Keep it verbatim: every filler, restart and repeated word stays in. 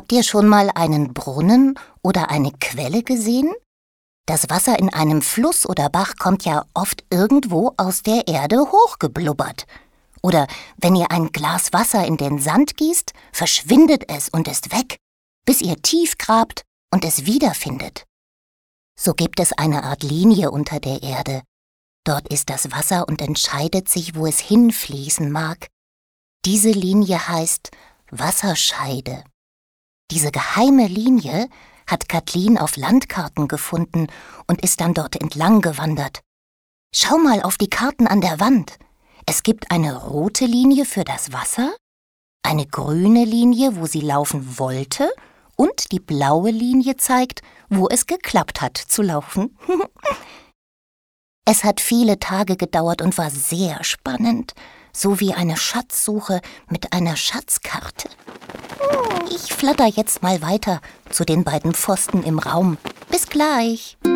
Habt ihr schon mal einen Brunnen oder eine Quelle gesehen? Das Wasser in einem Fluss oder Bach kommt ja oft irgendwo aus der Erde hochgeblubbert. Oder wenn ihr ein Glas Wasser in den Sand gießt, verschwindet es und ist weg, bis ihr tief grabt und es wiederfindet. So gibt es eine Art Linie unter der Erde. Dort ist das Wasser und entscheidet sich, wo es hinfließen mag. Diese Linie heißt Wasserscheide. Diese geheime Linie hat Kathleen auf Landkarten gefunden und ist dann dort entlang gewandert. Schau mal auf die Karten an der Wand. Es gibt eine rote Linie für das Wasser, eine grüne Linie, wo sie laufen wollte, und die blaue Linie zeigt, wo es geklappt hat zu laufen. Es hat viele Tage gedauert und war sehr spannend, so wie eine Schatzsuche mit einer Schatzkarte. Ich flatter jetzt mal weiter zu den beiden Pfosten im Raum. Bis gleich.